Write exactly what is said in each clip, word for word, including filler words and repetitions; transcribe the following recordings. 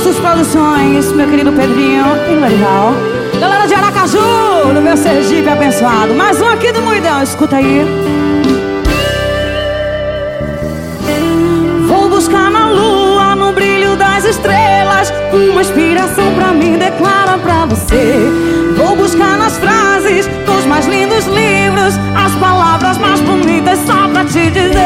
Nossos Produções, meu querido Pedrinho e Lorival. Galera de Aracaju, no meu Sergipe abençoado. Mais um aqui do Moidão, escuta aí. Vou buscar na lua, no brilho das estrelas, uma inspiração pra mim, declara pra você. Vou buscar nas frases, nos mais lindos livros, as palavras mais bonitas só pra te dizer.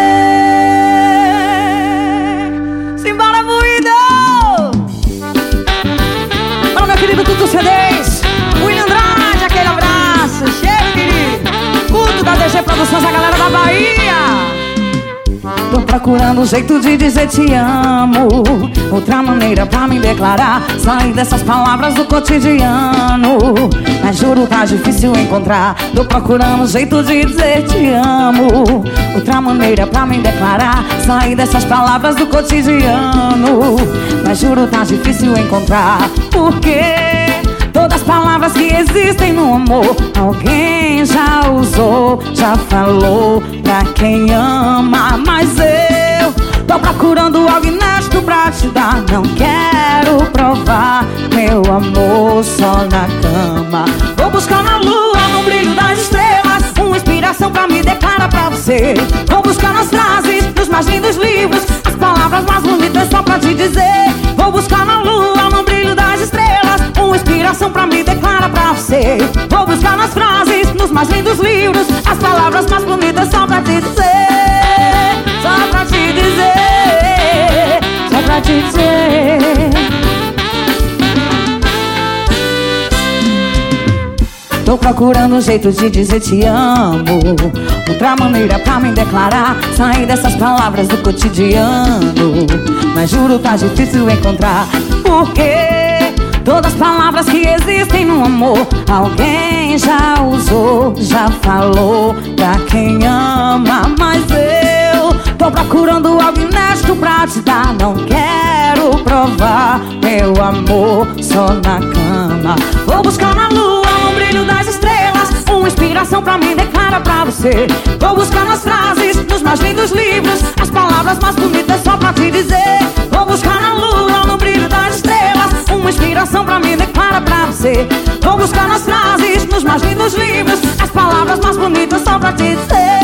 Simbora, Moidão! Para o meu querido Tutu C Ds, William Andrade, aquele abraço, cheiro, querido. Culto da D G Produções, a galera da Bahia. Tô procurando um jeito de dizer te amo, outra maneira pra me declarar, sair dessas palavras do cotidiano. Mas juro tá difícil encontrar. Tô procurando um jeito de dizer te amo, outra maneira pra me declarar, sair dessas palavras do cotidiano. Mas juro tá difícil encontrar. Porque todas as palavras que existem no amor, alguém já usou, já falou pra quem ama. Mas eu tô procurando algo inédito pra te dar. Não quero provar meu amor só na cama. Vou buscar na lua, no brilho das estrelas, uma inspiração pra me declarar pra você. Vou buscar nas frases, nos mais lindos livros, as palavras mais bonitas só pra te dizer. Vou buscar na lua, no brilho das estrelas, uma inspiração pra me declarar pra você. Vou buscar nas frases, nos mais lindos livros, as palavras mais bonitas só pra te dizer. Só pra te dizer, só pra te dizer. Tô procurando um jeito de dizer te amo, outra maneira pra me declarar, sair dessas palavras do cotidiano. Mas juro tá difícil encontrar. Porque todas as palavras que existem no amor, alguém já usou, já falou pra quem ama. Mas eu tô procurando algo inédito pra te dar. Não quero provar meu amor só na cama. Vou buscar na lua, no brilho das estrelas, uma inspiração pra mim, declara pra você. Vou buscar nas frases, nos mais lindos livros, as palavras mais bonitas só pra te dizer. Vou buscar na lua, no brilho das estrelas, uma inspiração pra mim, declara pra você. Vou buscar nas frases, nos mais lindos livros, as palavras mais bonitas só pra te dizer.